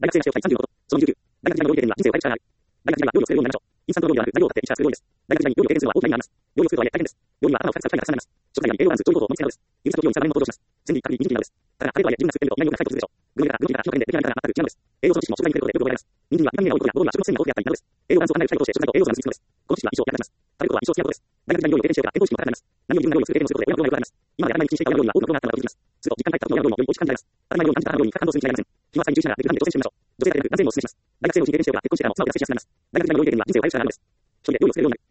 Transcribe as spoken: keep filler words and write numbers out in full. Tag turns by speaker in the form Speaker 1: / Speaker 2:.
Speaker 1: 大学生ら使用さんじゅうごこと。そのにじゅうきゅう。大学時代の料理経験には人生を変える力がある。大学時代は料理を作れるようになるでしょう。インスタント料理ではなく材料を買って一から作る料理です。大学時代に料理を経験するのは大きな意味があります。料理を作るとはいえ大変です。料理は頭を使う機会がたくさんあります。食材や栄養バランス、調理法を思いつけるのです。指先料理にさらに登場します。千里、各地、二十になるです。だから、カレーとはいえ自分が作ってみると内容が深いことするでしょう。グルメからグルテンから基礎点でできないから全く違うのです。栄養素知識も食材に触れることでよく覚えられます。人参はビタミン A が多いことや喉には食物繊維が多くあったりなどです。栄養バランスを考える機会を通して食材と栄養素が結びつくのです。この知識は一生役立ちます。食べることは一生付き合うことです。大学時代に料理を経験しているから健康意識も高くなります。何より自分が料理をする経験をすることで親の行動がよくなります。今まで当たり前に口にしていた料理は多くのプロがあったのが気づきます。すると時間が経った後の親の料理もより美味しく感じられます。当たり前の料理に感じた母の料理に深く感動するに違いありません。気はさに重視しながらできる範囲で挑戦してみましょう。女性だけでなく男性にもお勧めします。大学生のうちに経験しているから結婚してからも妻を優しくしやすくなります。大学時代の料理経験には人生を変える力があるのです。一人で料理を作れるようになる。